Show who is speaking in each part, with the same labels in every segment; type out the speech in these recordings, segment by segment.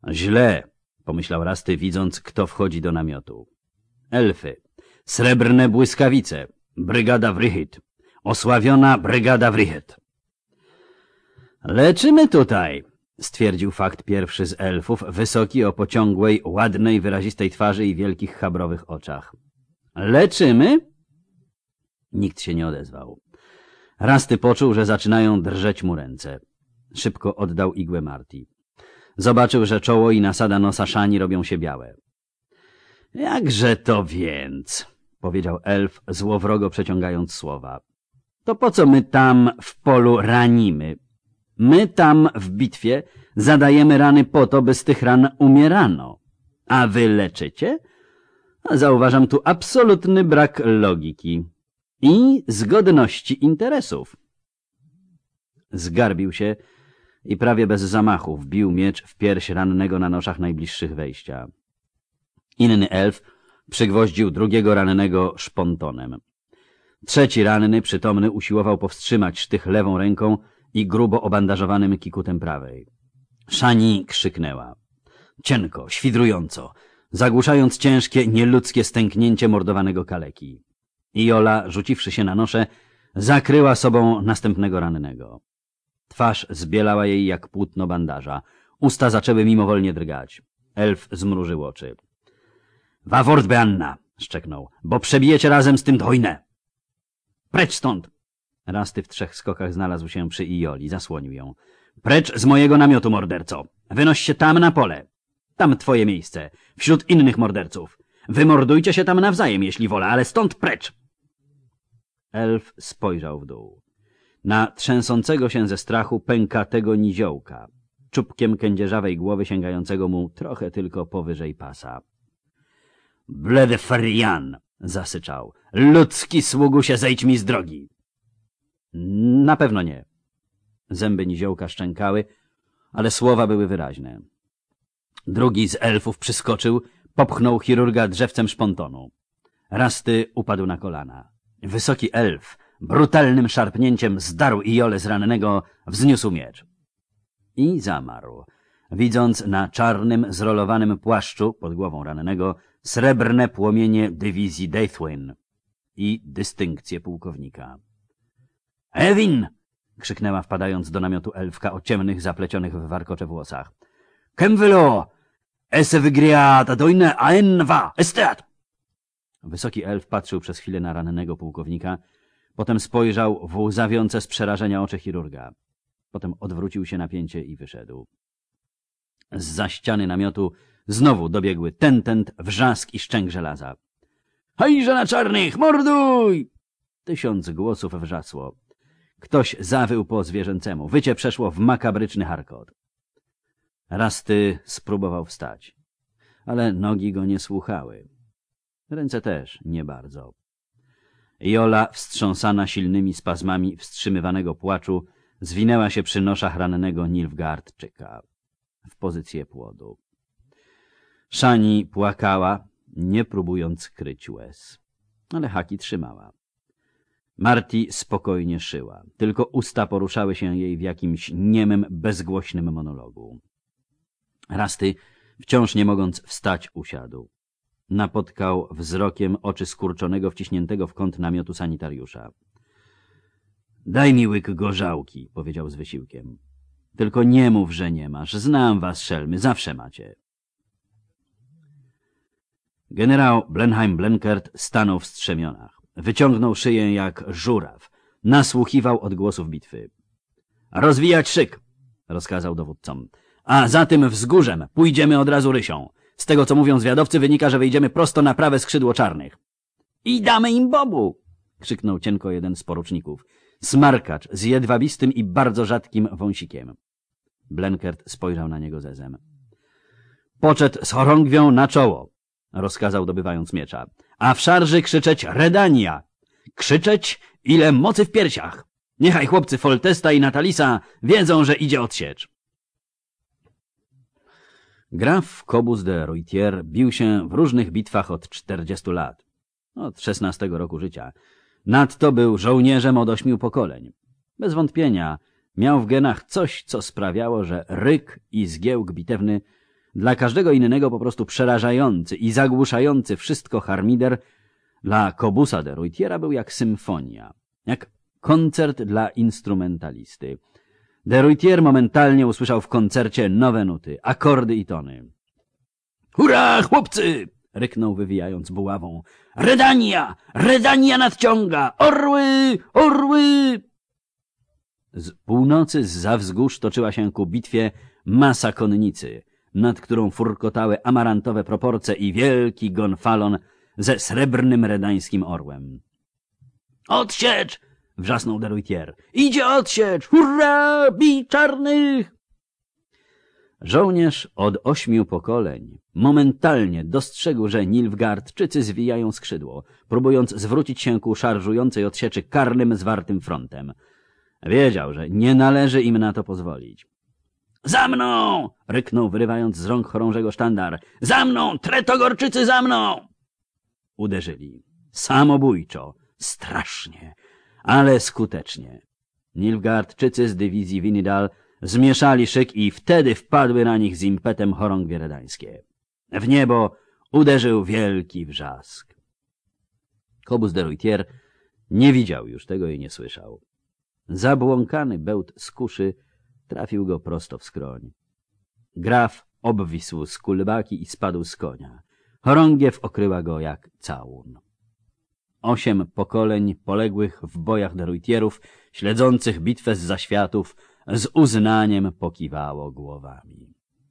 Speaker 1: Źle, pomyślał Rasty, widząc, kto wchodzi do namiotu. Elfy. Srebrne błyskawice. Brygada Wrychit. Osławiona brygada Wrychit. Leczymy tutaj, stwierdził fakt pierwszy z elfów, wysoki, o pociągłej, ładnej, wyrazistej twarzy i wielkich chabrowych oczach. Leczymy? Nikt się nie odezwał. Rasty poczuł, że zaczynają drżeć mu ręce. Szybko oddał igłę Marti. Zobaczył, że czoło i nasada nosa Szani robią się białe. Jakże to więc, powiedział elf, złowrogo przeciągając słowa. To po co my tam w polu ranimy? My tam w bitwie zadajemy rany po to, by z tych ran umierano. A wy leczycie? Zauważam tu absolutny brak logiki i zgodności interesów. Zgarbił się i prawie bez zamachu wbił miecz w pierś rannego na noszach najbliższych wejścia. Inny elf przygwoździł drugiego rannego szpontonem. Trzeci ranny, przytomny, usiłował powstrzymać sztych lewą ręką i grubo obandażowanym kikutem prawej. Szani krzyknęła. Cienko, świdrująco, zagłuszając ciężkie, nieludzkie stęknięcie mordowanego kaleki. Iola, rzuciwszy się na nosze, zakryła sobą następnego rannego. Twarz zbielała jej jak płótno bandaża. Usta zaczęły mimowolnie drgać. Elf zmrużył oczy. Wawort Beanna, szczeknął, bo przebijecie razem z tym dojnę. Precz stąd! Rasty w 3 skokach znalazł się przy Ioli, zasłonił ją. Precz z mojego namiotu, morderco! Wynoś się tam na pole! Tam twoje miejsce, wśród innych morderców. Wymordujcie się tam nawzajem, jeśli wola, ale stąd precz! Elf spojrzał w dół. Na trzęsącego się ze strachu pękatego niziołka, czubkiem kędzierzawej głowy sięgającego mu trochę tylko powyżej pasa. Bledefarian! Zasyczał. Ludzki sługusie, zejdź mi z drogi! Na pewno nie. Zęby niziołka szczękały, ale słowa były wyraźne. Drugi z elfów przyskoczył, popchnął chirurga drzewcem szpontonu. Rasty upadł na kolana. Wysoki elf brutalnym szarpnięciem zdarł Iolę z rannego, wzniósł miecz. I zamarł, widząc na czarnym, zrolowanym płaszczu pod głową rannego srebrne płomienie dywizji Deathwing i dystynkcję pułkownika. Ewin! Krzyknęła, wpadając do namiotu elfka o ciemnych, zaplecionych w warkocze włosach. Kemvelo! Ese wygriata dojne aenwa! Esteat! Wysoki elf patrzył przez chwilę na rannego pułkownika, potem spojrzał w łzawiące z przerażenia oczy chirurga. Potem odwrócił się na pięcie i wyszedł. Zza ściany namiotu znowu dobiegły tentent, wrzask i szczęk żelaza. Hejże na czarnych! Morduj! 1000 głosów wrzasło. Ktoś zawył po zwierzęcemu. Wycie przeszło w makabryczny harkot. Rasty spróbował wstać, ale nogi go nie słuchały. Ręce też nie bardzo. Iola, wstrząsana silnymi spazmami wstrzymywanego płaczu, zwinęła się przy noszach rannego Nilfgaardczyka w pozycję płodu. Szani płakała, nie próbując kryć łez, ale haki trzymała. Marti spokojnie szyła, tylko usta poruszały się jej w jakimś niemym, bezgłośnym monologu. Rasty, wciąż nie mogąc wstać, usiadł. Napotkał wzrokiem oczy skurczonego, wciśniętego w kąt namiotu sanitariusza. — Daj mi łyk gorzałki — powiedział z wysiłkiem. — Tylko nie mów, że nie masz. Znam was, szelmy, zawsze macie. Generał Blenheim-Blenkert stanął w strzemionach. Wyciągnął szyję jak żuraw. Nasłuchiwał odgłosów bitwy. — Rozwijać szyk! — rozkazał dowódcom. — A za tym wzgórzem pójdziemy od razu rysią. Z tego, co mówią zwiadowcy, wynika, że wyjdziemy prosto na prawe skrzydło czarnych. — I damy im bobu! — krzyknął cienko jeden z poruczników. Smarkacz z jedwabistym i bardzo rzadkim wąsikiem. Blenkert spojrzał na niego zezem. — Poczet z chorągwią na czoło! — rozkazał, dobywając miecza. — A w szarży krzyczeć Redania! Krzyczeć, ile mocy w piersiach! Niechaj chłopcy Foltesta i Natalisa wiedzą, że idzie odsiecz! Graf Kobus de Roitier bił się w różnych bitwach od 40 lat, od 16 roku życia. Nadto był żołnierzem od 8 pokoleń. Bez wątpienia miał w genach coś, co sprawiało, że ryk i zgiełk bitewny Dla każdego innego po prostu przerażający i zagłuszający wszystko harmider dla Kobusa de Ruytiera był jak symfonia, jak koncert dla instrumentalisty. De Ruytier momentalnie usłyszał w koncercie nowe nuty, akordy i tony. Hurra, chłopcy! Ryknął wywijając buławą. Redania! Redania nadciąga! Orły! Orły! Z północy zza wzgórz toczyła się ku bitwie masa konnicy, nad którą furkotały amarantowe proporce i wielki gonfalon ze srebrnym redańskim orłem. Odsiecz! Wrzasnął de Ruytier. Idzie odsiecz! Hurra! Bij czarnych! Żołnierz od 8 pokoleń momentalnie dostrzegł, że Nilfgaardczycy zwijają skrzydło, próbując zwrócić się ku szarżującej odsieczy karnym, zwartym frontem. Wiedział, że nie należy im na to pozwolić. Za mną! Ryknął, wyrywając z rąk chorążego sztandar. Za mną! Tretogorczycy za mną! Uderzyli. Samobójczo. Strasznie. Ale skutecznie. Nilfgaardczycy z dywizji Winidal zmieszali szyk i wtedy wpadły na nich z impetem chorągwie redańskie. W niebo uderzył wielki wrzask. Kobus de Ruytier nie widział już tego i nie słyszał. Zabłąkany bełt z kuszy trafił go prosto w skroń. Graf obwisł z kulbaki i spadł z konia. Chorągiew okryła go jak całun. 8 pokoleń poległych w bojach de Ruytierów, śledzących bitwę z zaświatów, z uznaniem pokiwało głowami.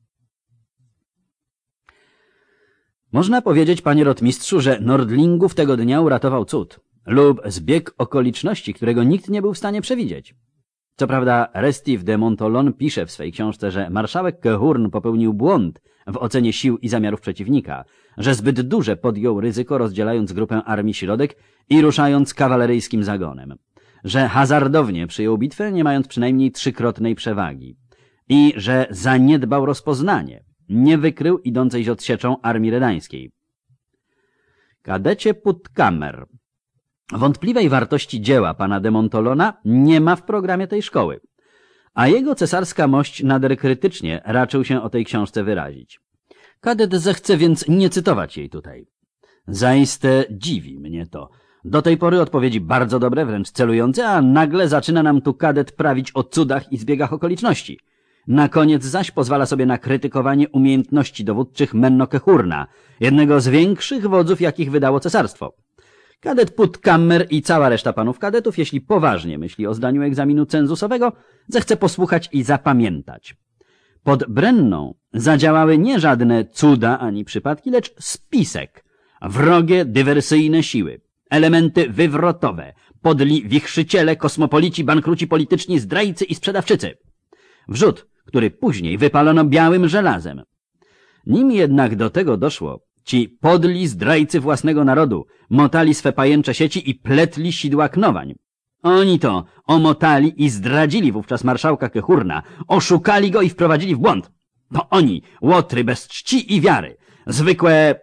Speaker 1: Można powiedzieć, panie rotmistrzu, że Nordlingów tego dnia uratował cud lub zbieg okoliczności, którego nikt nie był w stanie przewidzieć. Co prawda Restif de Montholon pisze w swej książce, że marszałek Cohorn popełnił błąd w ocenie sił i zamiarów przeciwnika, że zbyt duże podjął ryzyko, rozdzielając grupę Armii Środek i ruszając kawaleryjskim zagonem, że hazardownie przyjął bitwę, nie mając przynajmniej 3-krotnej przewagi i że zaniedbał rozpoznanie, nie wykrył idącej z odsieczą armii redańskiej. Kadecie Puttkamer. Wątpliwej wartości dzieła pana de Montholona nie ma w programie tej szkoły, a jego cesarska mość nader krytycznie raczył się o tej książce wyrazić. Kadet zechce więc nie cytować jej tutaj. Zaiste dziwi mnie to. Do tej pory odpowiedzi bardzo dobre, wręcz celujące, a nagle zaczyna nam tu kadet prawić o cudach i zbiegach okoliczności. Na koniec zaś pozwala sobie na krytykowanie umiejętności dowódczych Menno Cohorna, jednego z większych wodzów, jakich wydało cesarstwo. Kadet Puttkamer i cała reszta panów kadetów, jeśli poważnie myśli o zdaniu egzaminu cenzusowego, zechce posłuchać i zapamiętać. Pod Brenną zadziałały nie żadne cuda ani przypadki, lecz spisek, wrogie dywersyjne siły, elementy wywrotowe, podli wichrzyciele, kosmopolici, bankruci polityczni, zdrajcy i sprzedawczycy. Wrzód, który później wypalono białym żelazem. Nim jednak do tego doszło, ci podli zdrajcy własnego narodu motali swe pajęcze sieci i pletli sidła knowań. Oni to omotali i zdradzili wówczas marszałka Cohorna, oszukali go i wprowadzili w błąd. To oni, łotry bez czci i wiary, zwykłe...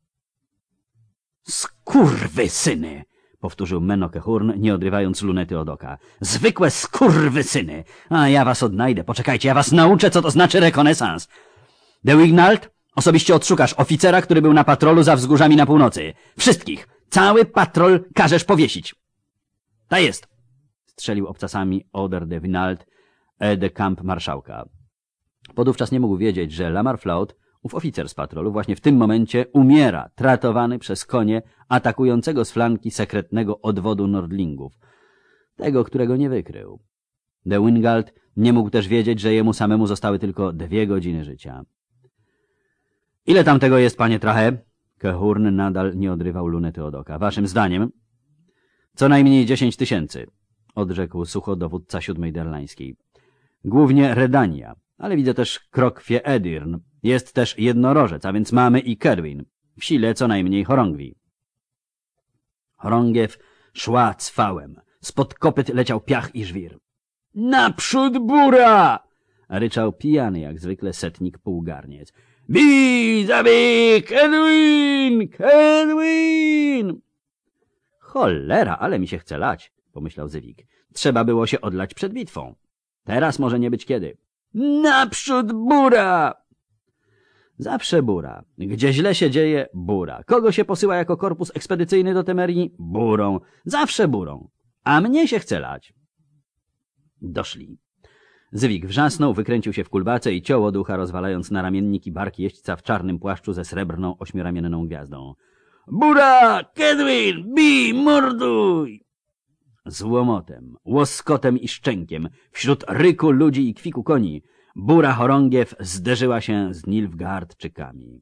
Speaker 1: Skurwysyny! Powtórzył Menno Cohorn, nie odrywając lunety od oka. Zwykłe skurwysyny! A ja was odnajdę, poczekajcie, ja was nauczę, co to znaczy rekonesans. De Wignald, osobiście odszukasz oficera, który był na patrolu za wzgórzami na północy. Wszystkich! Cały patrol każesz powiesić. Ta jest! Strzelił obcasami Oder de Wignald, de camp marszałka. Podówczas nie mógł wiedzieć, że Lamarflaut, ów oficer z patrolu, właśnie w tym momencie umiera, tratowany przez konie atakującego z flanki sekretnego odwodu Nordlingów. Tego, którego nie wykrył. De Wingald nie mógł też wiedzieć, że jemu samemu zostały tylko 2 godziny życia. Ile tam tego jest, panie Trahe? Cohorn nadal nie odrywał lunety od oka. Waszym zdaniem? Co najmniej 10 000, odrzekł sucho dowódca 7. Derlańskiej. Głównie Redania, ale widzę też Krokwie Edirn. Jest też jednorożec, a więc mamy i Kerwin. W sile co najmniej chorągwi. Chorągiew szła cwałem. Spod kopyt leciał piach i żwir. Naprzód bura! Ryczał pijany jak zwykle setnik półgarniec. Bij, zabij, Kedwin! Kedwin! Cholera, ale mi się chce lać, pomyślał Zywik. Trzeba było się odlać przed bitwą. Teraz może nie być kiedy. Naprzód bura! Zawsze bura. Gdzie źle się dzieje, bura. Kogo się posyła jako korpus ekspedycyjny do Temerii? Burą. Zawsze burą. A mnie się chce lać. Doszli. Zwik wrzasnął, wykręcił się w kulbace i ciął ducha, rozwalając na ramienniki bark jeźdźca w czarnym płaszczu ze srebrną, ośmioramienną gwiazdą. Bura! Kedwin! Bij! Morduj! Z łomotem, łoskotem i szczękiem, wśród ryku ludzi i kwiku koni, bura chorągiew zderzyła się z Nilfgaardczykami.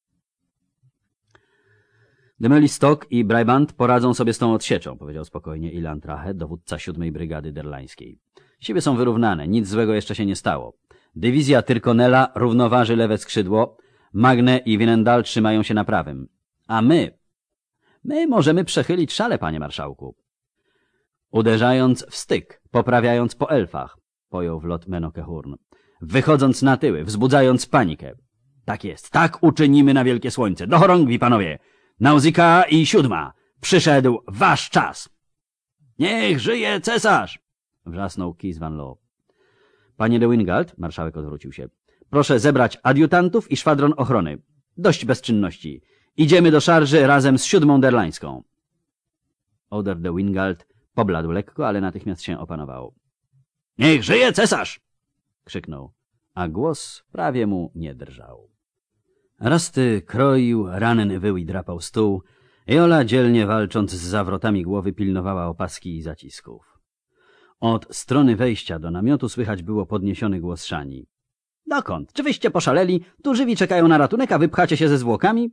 Speaker 1: Demelistok i Brabant poradzą sobie z tą odsieczą, powiedział spokojnie Ilan Trahe, dowódca 7. Brygady Derlańskiej. Siły są wyrównane, nic złego jeszcze się nie stało. Dywizja Tyrkonela równoważy lewe skrzydło, Magne i Winendal trzymają się na prawym. A my możemy przechylić szale, panie marszałku. Uderzając w styk, poprawiając po elfach, pojął w lot Menokehurn. Wychodząc na tyły, wzbudzając panikę. Tak jest, tak uczynimy na wielkie słońce. Do chorągwi, panowie! Nausicaa i 7. Przyszedł wasz czas! Niech żyje cesarz! Wrzasnął Kees van Loo. Panie de Wingald, marszałek odwrócił się, proszę zebrać adiutantów i szwadron ochrony. Dość bezczynności. Idziemy do szarży razem z 7. Derlańską. Oder de Wingald pobladł lekko, ale natychmiast się opanował. Niech żyje cesarz! Krzyknął, a głos prawie mu nie drżał. Rasty kroił, ranny wył i drapał stół. Jola, dzielnie walcząc z zawrotami głowy, pilnowała opaski i zacisków. Od strony wejścia do namiotu słychać było podniesiony głos Szani. Dokąd? Czy wyście poszaleli? Tu żywi czekają na ratunek, a wy pchacie się ze zwłokami?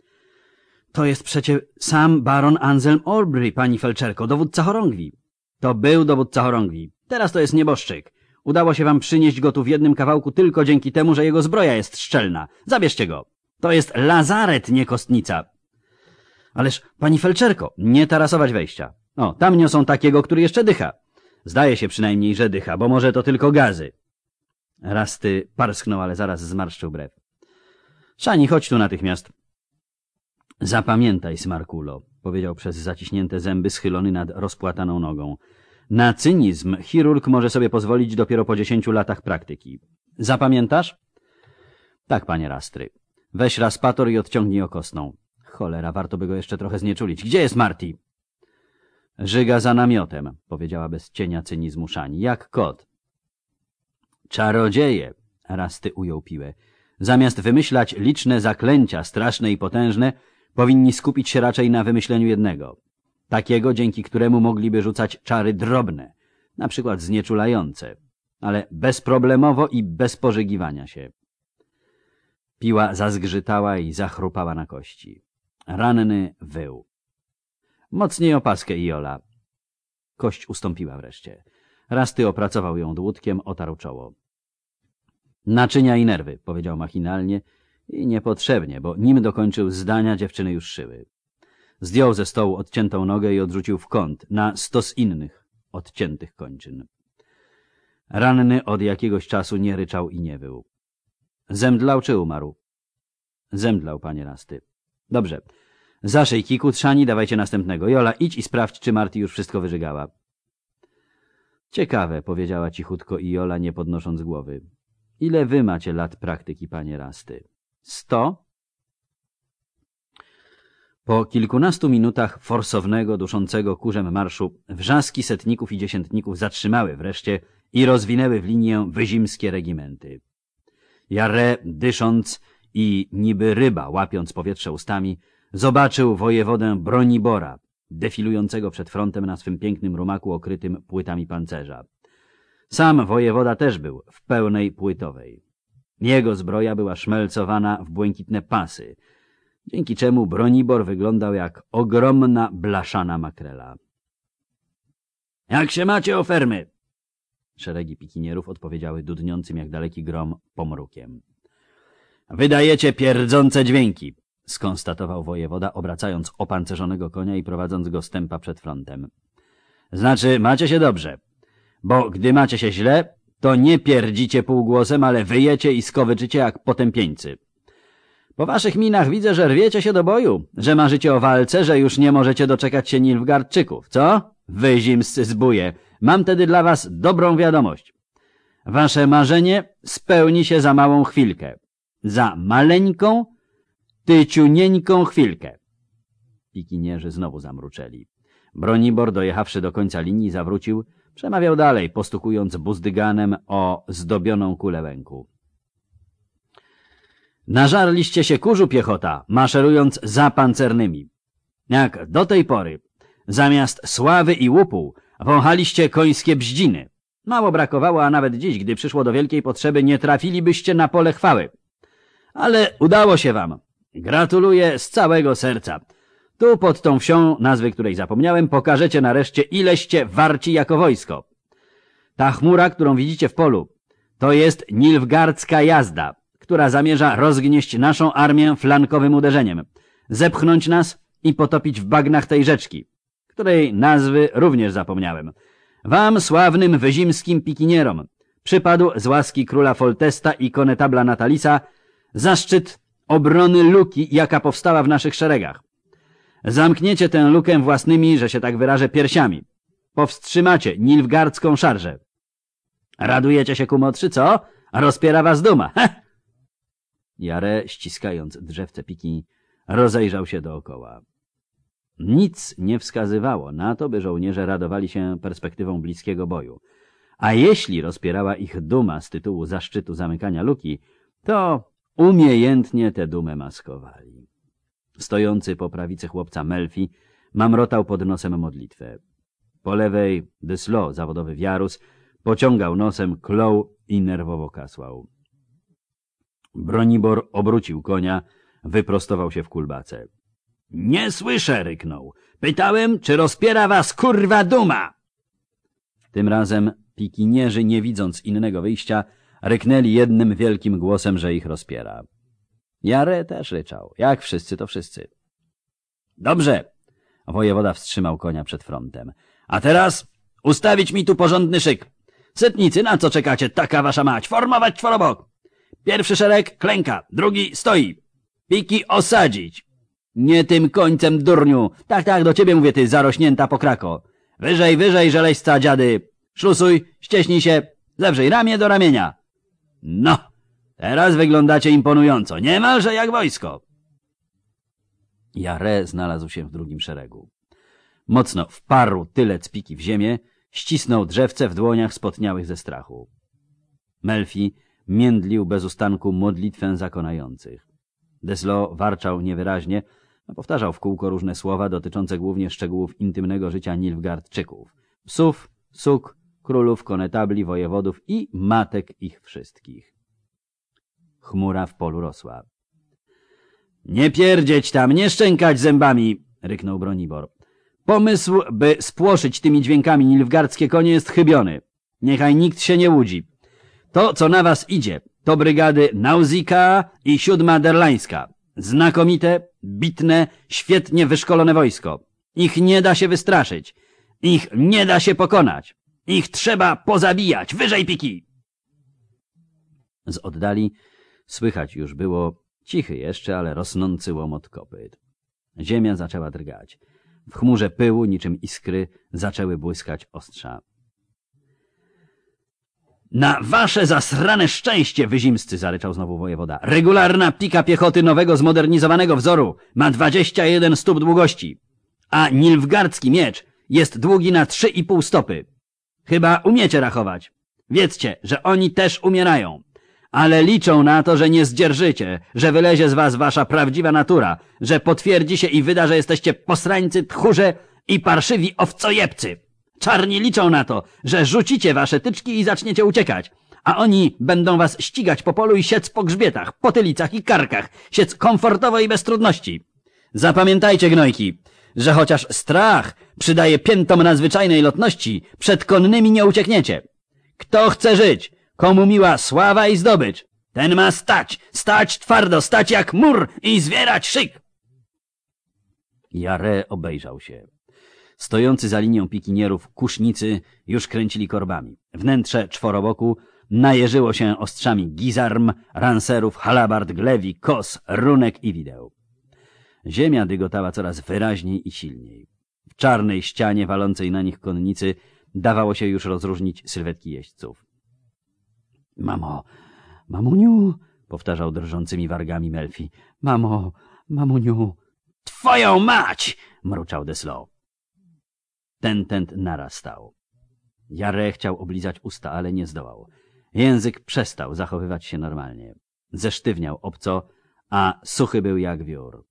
Speaker 1: To jest przecie sam baron Anselm Aubrey, pani felczerko, dowódca chorągwi. To był dowódca chorągwi. Teraz to jest nieboszczyk. Udało się wam przynieść go tu w jednym kawałku tylko dzięki temu, że jego zbroja jest szczelna. Zabierzcie go. To jest lazaret, nie kostnica. Ależ, pani felczerko, nie tarasować wejścia. O, tam niosą takiego, który jeszcze dycha. Zdaje się przynajmniej, że dycha, bo może to tylko gazy. Rasty parsknął, ale zaraz zmarszczył brew. Szani, chodź tu natychmiast. Zapamiętaj, Smarkulo, powiedział przez zaciśnięte zęby, schylony nad rozpłataną nogą. Na cynizm chirurg może sobie pozwolić dopiero po 10 latach praktyki. Zapamiętasz? Tak, panie Rastry. Weź raspator i odciągnij okosną. Cholera, warto by go jeszcze trochę znieczulić. Gdzie jest Marty? Żyga za namiotem, powiedziała bez cienia cynizmu Szani. Jak kot. Czarodzieje, Rasty ujął piłę. Zamiast wymyślać liczne zaklęcia, straszne i potężne, powinni skupić się raczej na wymyśleniu jednego. Takiego, dzięki któremu mogliby rzucać czary drobne, na przykład znieczulające, ale bezproblemowo i bez pożygiwania się. Piła zazgrzytała i zachrupała na kości. Ranny wył. Mocniej opaskę, Iola. Kość ustąpiła wreszcie. Rasty opracował ją dłutkiem, otarł czoło. Naczynia i nerwy, powiedział machinalnie i niepotrzebnie, bo nim dokończył zdania, dziewczyny już szyły. Zdjął ze stołu odciętą nogę i odrzucił w kąt, na stos innych, odciętych kończyn. Ranny od jakiegoś czasu nie ryczał i nie wył. Zemdlał czy umarł? Zemdlał, panie Rasty. Dobrze. Zaszyj kiku, Trzani, dawajcie następnego. Jola, idź i sprawdź, czy Marty już wszystko wyżygała. Ciekawe, powiedziała cichutko Jola, nie podnosząc głowy. Ile wy macie lat praktyki, panie Rasty? 100? Po kilkunastu minutach forsownego, duszącego kurzem marszu wrzaski setników i dziesiętników zatrzymały wreszcie i rozwinęły w linię wyzimskie regimenty. Jarre, dysząc i niby ryba, łapiąc powietrze ustami, zobaczył wojewodę Bronibora, defilującego przed frontem na swym pięknym rumaku okrytym płytami pancerza. Sam wojewoda też był w pełnej płytowej. Jego zbroja była szmelcowana w błękitne pasy, dzięki czemu Bronibor wyglądał jak ogromna blaszana makrela. — Jak się macie, o fermy? — szeregi pikinierów odpowiedziały dudniącym jak daleki grom pomrukiem. — Wydajecie pierdzące dźwięki — skonstatował wojewoda, obracając opancerzonego konia i prowadząc go stępa przed frontem. — Znaczy, macie się dobrze, bo gdy macie się źle, to nie pierdzicie półgłosem, ale wyjecie i skowyczycie jak potępieńcy. Po waszych minach widzę, że rwiecie się do boju, że marzycie o walce, że już nie możecie doczekać się Nilfgaardczyków, co? Wy zimscy zbóje, mam tedy dla was dobrą wiadomość. Wasze marzenie spełni się za małą chwilkę. za maleńką, tyciunieńką chwilkę. Pikinierzy znowu zamruczeli. Bronibor, dojechawszy do końca linii, zawrócił, przemawiał dalej, postukując buzdyganem o zdobioną kulę łęku. Nażarliście się kurzu, piechota, maszerując za pancernymi. Jak do tej pory, zamiast sławy i łupu, wąchaliście końskie bździny. Mało brakowało, a nawet dziś, gdy przyszło do wielkiej potrzeby, nie trafilibyście na pole chwały. Ale udało się wam. Gratuluję z całego serca. Tu pod tą wsią, nazwy której zapomniałem, pokażecie nareszcie, ileście warci jako wojsko. Ta chmura, którą widzicie w polu, to jest nilfgaardzka jazda, która zamierza rozgnieść naszą armię flankowym uderzeniem, zepchnąć nas i potopić w bagnach tej rzeczki, której nazwy również zapomniałem. Wam, sławnym wyzimskim pikinierom, przypadł z łaski króla Foltesta i konetabla Natalisa zaszczyt obrony luki, jaka powstała w naszych szeregach. Zamkniecie tę lukę własnymi, że się tak wyrażę, piersiami. Powstrzymacie nilfgaardzką szarżę. Radujecie się, kumotrzy, co? Rozpiera was duma. Heh! Jare, ściskając drzewce piki, rozejrzał się dookoła. Nic nie wskazywało na to, by żołnierze radowali się perspektywą bliskiego boju. A jeśli rozpierała ich duma z tytułu zaszczytu zamykania luki, to umiejętnie tę dumę maskowali. Stojący po prawicy chłopca Melfi mamrotał pod nosem modlitwę. Po lewej Dyslo, zawodowy wiarus, pociągał nosem, klął i nerwowo kasłał. Bronibor obrócił konia, wyprostował się w kulbace. — Nie słyszę! — ryknął. — Pytałem, czy rozpiera was kurwa duma! Tym razem pikinierzy, nie widząc innego wyjścia, ryknęli jednym wielkim głosem, że ich rozpiera. Jare też ryczał. Jak wszyscy, to wszyscy. — Dobrze! — wojewoda wstrzymał konia przed frontem. — A teraz ustawić mi tu porządny szyk. Setnicy, na co czekacie, taka wasza mać? Formować czworobok! Pierwszy szereg klęka, drugi stoi. Piki osadzić. Nie tym końcem, durniu. Tak, tak, do ciebie mówię, ty zarośnięta pokrako. Wyżej, wyżej, żeleśca dziady. Szlusuj, ścieśnij się, zewrzyj ramię do ramienia. No, teraz wyglądacie imponująco, niemalże jak wojsko. Jare znalazł się w drugim szeregu. Mocno wparł tylec piki w ziemię, ścisnął drzewce w dłoniach spotniałych ze strachu. Melfi międlił bez ustanku modlitwę zakonających. Deslo warczał niewyraźnie, a powtarzał w kółko różne słowa dotyczące głównie szczegółów intymnego życia Nilfgaardczyków. Psów, suk, królów, konetabli, wojewodów i matek ich wszystkich. Chmura w polu rosła. — Nie pierdzieć tam, nie szczękać zębami! — ryknął Bronibor. — Pomysł, by spłoszyć tymi dźwiękami nilfgaardzkie konie, jest chybiony. Niechaj nikt się nie łudzi. To, co na was idzie, to brygady Nausicaa i 7. Derlańska. Znakomite, bitne, świetnie wyszkolone wojsko. Ich nie da się wystraszyć. Ich nie da się pokonać. Ich trzeba pozabijać. Wyżej piki! Z oddali słychać już było, cichy jeszcze, ale rosnący łomot kopyt. Ziemia zaczęła drgać. W chmurze pyłu, niczym iskry, zaczęły błyskać ostrza. — Na wasze zasrane szczęście, wyzimscy! — zaryczał znowu wojewoda. — Regularna pika piechoty nowego, zmodernizowanego wzoru ma 21 stóp długości, a nilfgaardzki miecz jest długi na 3,5 stopy. Chyba umiecie rachować. Wiedzcie, że oni też umierają, ale liczą na to, że nie zdzierżycie, że wylezie z was wasza prawdziwa natura, że potwierdzi się i wyda, że jesteście posrańcy, tchórze i parszywi owcojebcy. Czarni liczą na to, że rzucicie wasze tyczki i zaczniecie uciekać, a oni będą was ścigać po polu i siec po grzbietach, potylicach i karkach, siec komfortowo i bez trudności. Zapamiętajcie, gnojki, że chociaż strach przydaje piętom nadzwyczajnej lotności, przed konnymi nie uciekniecie. Kto chce żyć, komu miła sława i zdobycz, ten ma stać, stać twardo, stać jak mur i zwierać szyk. Jare obejrzał się. Stojący za linią pikinierów kusznicy już kręcili korbami. Wnętrze czworoboku najeżyło się ostrzami gizarm, ranserów, halabard, glewi, kos, runek i wideł. Ziemia dygotała coraz wyraźniej i silniej. W czarnej ścianie walącej na nich konnicy dawało się już rozróżnić sylwetki jeźdźców. — Mamo, mamuniu! — powtarzał drżącymi wargami Melfi. Mamo, mamuniu. Twoją mać! Mruczał Deslo. Tentent narastał. Jarre chciał oblizać usta, ale nie zdołał. Język przestał zachowywać się normalnie. Zesztywniał obco, a suchy był jak wiór.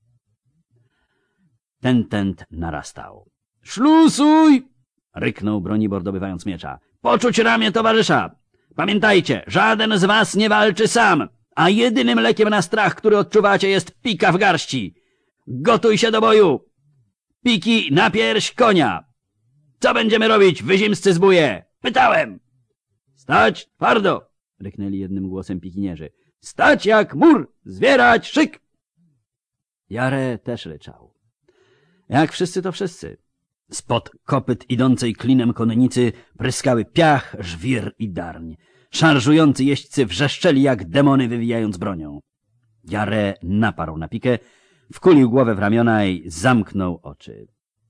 Speaker 1: Tentent narastał. Szlusuj! Ryknął Bronibor, dobywając miecza. Poczuć ramię towarzysza! Pamiętajcie, żaden z was nie walczy sam, a jedynym lekiem na strach, który odczuwacie, jest pika w garści. Gotuj się do boju! Piki na pierś konia! Co będziemy robić, wyzimscy zbóje? Pytałem! Stać twardo! Ryknęli jednym głosem pikinierzy. Stać jak mur! Zwierać szyk! Jarre też ryczał. Jak wszyscy to wszyscy. Spod kopyt idącej klinem konnicy pryskały piach, żwir i darń. Szarżujący jeźdźcy wrzeszczeli jak demony, wywijając bronią. Jarre naparł na pikę, wkulił głowę w ramiona i zamknął oczy.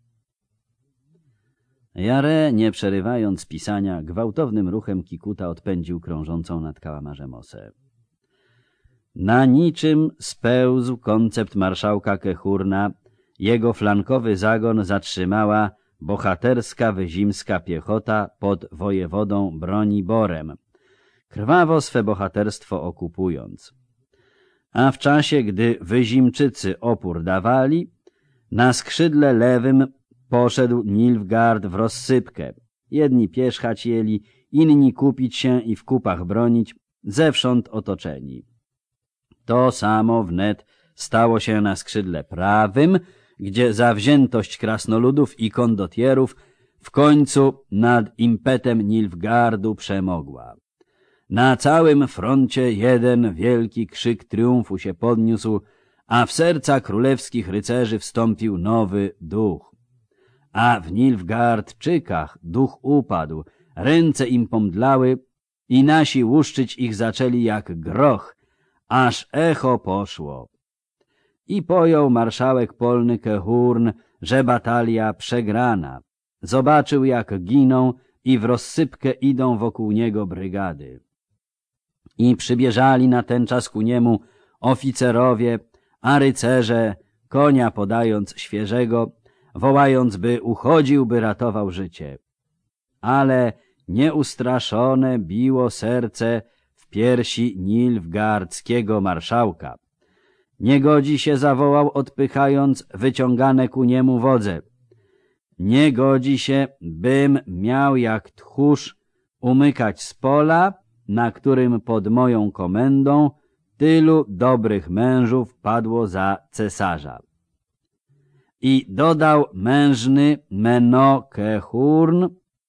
Speaker 1: Jarre, nie przerywając pisania, gwałtownym ruchem kikuta odpędził krążącą nad kałamarzem osę. Na niczym spełzł koncept marszałka Kehurna. Jego flankowy zagon zatrzymała bohaterska wyzimska piechota pod wojewodą Broniborem, krwawo swe bohaterstwo okupując. A w czasie, gdy wyzimczycy opór dawali, na skrzydle lewym poszedł Nilfgaard w rozsypkę. Jedni pierzchać jeli, inni kupić się i w kupach bronić, zewsząd otoczeni. To samo wnet stało się na skrzydle prawym, gdzie zawziętość krasnoludów i kondotierów w końcu nad impetem Nilfgaardu przemogła. Na całym froncie jeden wielki krzyk triumfu się podniósł, a w serca królewskich rycerzy wstąpił nowy duch. A w Nilfgaardczykach duch upadł, ręce im pomdlały i nasi łuszczyć ich zaczęli jak groch, aż echo poszło. I pojął marszałek polny Kehurn, że batalia przegrana. Zobaczył, jak giną i w rozsypkę idą wokół niego brygady. I przybieżali na ten czas ku niemu oficerowie, a rycerze, konia podając świeżego, wołając, by uchodził, by ratował życie. Ale nieustraszone biło serce w piersi nilfgaardzkiego marszałka. Nie godzi się, zawołał, odpychając wyciągane ku niemu wodze. Nie godzi się, bym miał jak tchórz umykać z pola, na którym pod moją komendą tylu dobrych mężów padło za cesarza. I dodał mężny Menokehurn: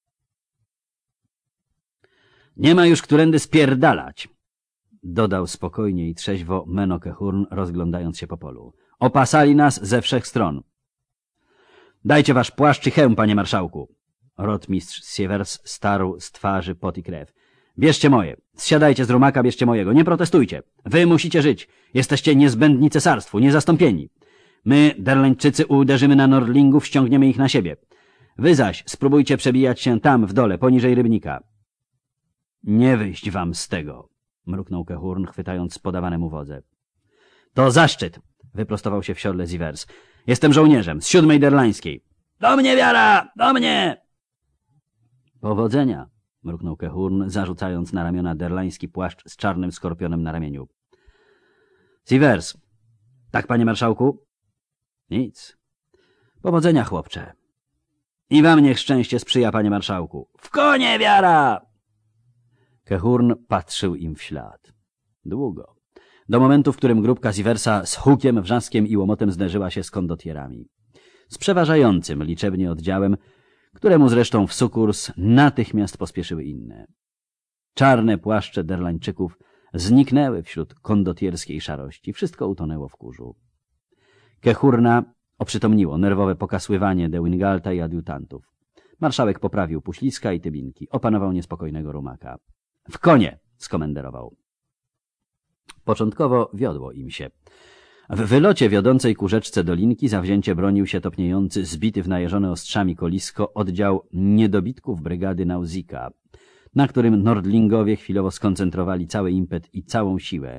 Speaker 1: nie ma już którędy spierdalać. Dodał spokojnie i trzeźwo Menokehurn, rozglądając się po polu. Opasali nas ze wszech stron. Dajcie wasz płaszcz i hełm, panie marszałku. Rotmistrz Siewers starł z twarzy pot i krew. Bierzcie moje. Zsiadajcie z rumaka, bierzcie mojego. Nie protestujcie. Wy musicie żyć. Jesteście niezbędni cesarstwu, niezastąpieni. My, Derleńczycy, uderzymy na Nordlingów, ściągniemy ich na siebie. Wy zaś spróbujcie przebijać się tam, w dole, poniżej Rybnika. Nie wyjść wam z tego, mruknął Kehurn, chwytając podawane mu wodze. To zaszczyt, wyprostował się w siodle Siewers. Jestem żołnierzem z 7. Derlańskiej. Do mnie wiara! Do mnie! Powodzenia, mruknął Kehurn, zarzucając na ramiona derlański płaszcz z czarnym skorpionem na ramieniu. Siewers. Tak, panie marszałku? Nic. Powodzenia, chłopcze. I wam niech szczęście sprzyja, panie marszałku. W konie wiara! Kehurn patrzył im w ślad. Długo. Do momentu, w którym grupka Siewersa z hukiem, wrzaskiem i łomotem zderzyła się z kondotierami. Z przeważającym liczebnie oddziałem, któremu zresztą w sukurs natychmiast pospieszyły inne. Czarne płaszcze Derlańczyków zniknęły wśród kondotierskiej szarości. Wszystko utonęło w kurzu. Kehurna oprzytomniło nerwowe pokasływanie de Wingalta i adiutantów. Marszałek poprawił puśliska i tybinki. Opanował niespokojnego rumaka. W konie! Skomenderował. Początkowo wiodło im się. W wylocie wiodącej ku rzeczce Dolinki zawzięcie bronił się topniejący, zbity w najeżone ostrzami kolisko oddział niedobitków brygady Nausicaa, na którym Nordlingowie chwilowo skoncentrowali cały impet i całą siłę,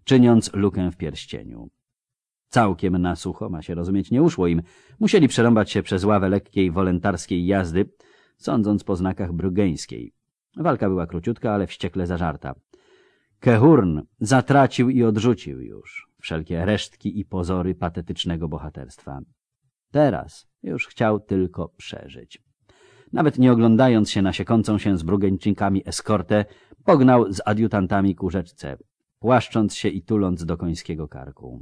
Speaker 1: czyniąc lukę w pierścieniu. Całkiem na sucho, ma się rozumieć, nie uszło im. Musieli przerąbać się przez ławę lekkiej wolentarskiej jazdy, sądząc po znakach bruggeńskiej. Walka była króciutka, ale wściekle zażarta. Kehurn zatracił i odrzucił już wszelkie resztki i pozory patetycznego bohaterstwa. Teraz już chciał tylko przeżyć. Nawet nie oglądając się na siekącą się z Bruggeńczykami eskortę, pognał z adiutantami ku rzeczce, płaszcząc się i tuląc do końskiego karku.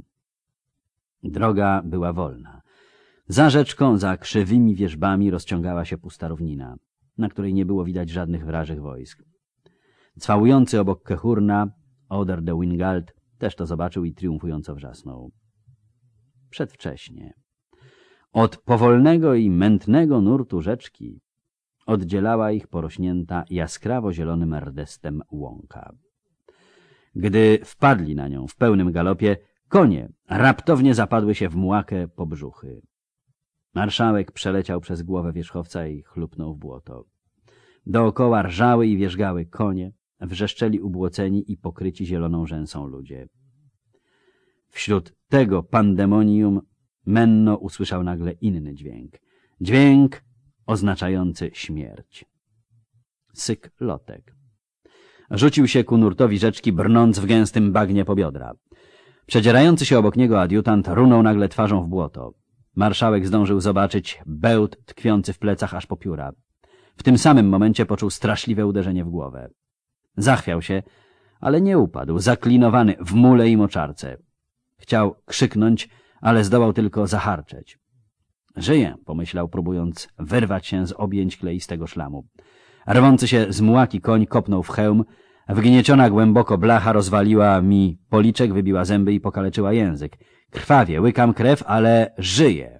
Speaker 1: Droga była wolna. Za rzeczką, za krzywymi wierzbami rozciągała się pusta równina, na której nie było widać żadnych wrażych wojsk. Cwałujący obok Kehurna, Oder de Wingald też to zobaczył i triumfująco wrzasnął. Przedwcześnie. Od powolnego i mętnego nurtu rzeczki oddzielała ich porośnięta jaskrawo-zielonym rdestem łąka. Gdy wpadli na nią w pełnym galopie, konie raptownie zapadły się w mułakę po brzuchy. Marszałek przeleciał przez głowę wierzchowca i chlupnął w błoto. Dookoła rżały i wierzgały konie, wrzeszczeli ubłoceni i pokryci zieloną rzęsą ludzie. Wśród tego pandemonium Menno usłyszał nagle inny dźwięk. Dźwięk oznaczający śmierć. Syk lotek. Rzucił się ku nurtowi rzeczki, brnąc w gęstym bagnie po biodra. Przedzierający się obok niego adiutant runął nagle twarzą w błoto. Marszałek zdążył zobaczyć bełt tkwiący w plecach aż po pióra. W tym samym momencie poczuł straszliwe uderzenie w głowę. Zachwiał się, ale nie upadł, zaklinowany w mule i moczarce. Chciał krzyknąć, ale zdołał tylko zaharczeć. Żyję, pomyślał, próbując wyrwać się z objęć kleistego szlamu. Rwący się z mułaki koń kopnął w hełm, wgnieciona głęboko blacha rozwaliła mi policzek, wybiła zęby i pokaleczyła język. Krwawie, łykam krew, ale żyję.